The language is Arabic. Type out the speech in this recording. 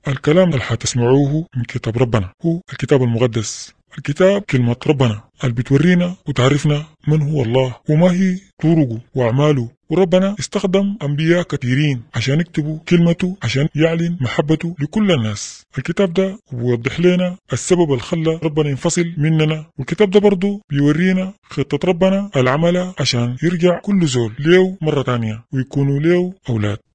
الكلام اللي حتسمعوه من كتاب ربنا هو الكتاب المقدس. الكتاب كلمة ربنا اللي بتورينا وتعرفنا من هو الله وما هي طرقه وأعماله. وربنا استخدم أنبياء كثيرين عشان يكتبوا كلمته، عشان يعلن محبته لكل الناس. الكتاب ده بيوضح لنا السبب اللي خلى ربنا ينفصل مننا، والكتاب ده برضو بيورينا خطة ربنا العملة عشان يرجع كل زول ليه مرة تانية ويكونوا ليه أولاد.